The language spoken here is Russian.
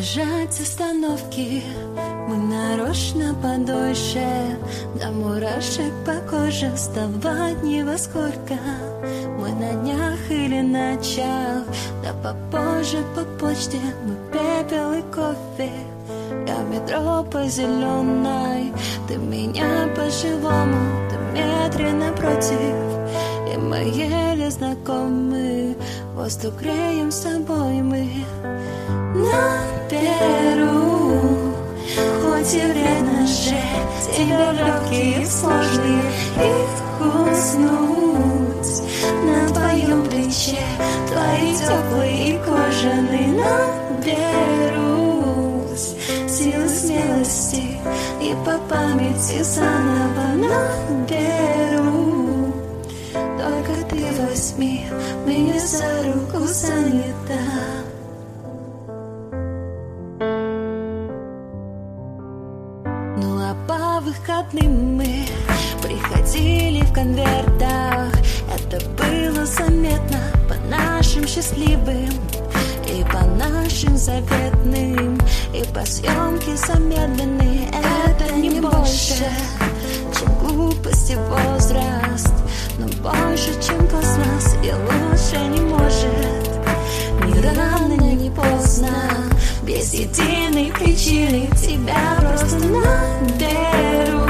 избежать остановки мы нарочно подольше, до мурашек по коже вставать не во сколько. Мы на днях или ночах, да попозже по почте мы пепел и кофе. Я в метро по зеленой, ты меня по-живому, ты в метре напротив. И мы еле знакомы, воздух греем с собой мы. Наберу, хоть и вредно же, тебя легкие и сложные, их уснуть на твоем плече, твои теплые и кожаные. Наберусь силы, смелости и по памяти заново наберу. Только ты возьми меня за руку, занята. Ну а по выходным мы приходили в конвертах. Это было заметно по нашим счастливым и по нашим заветным, и по съемке замедленной. Это не больше, чем глупость и возраст, но больше, чем космос, и лучше не может. Ни рано, ни поздно, без единой причины тебя просто наберу.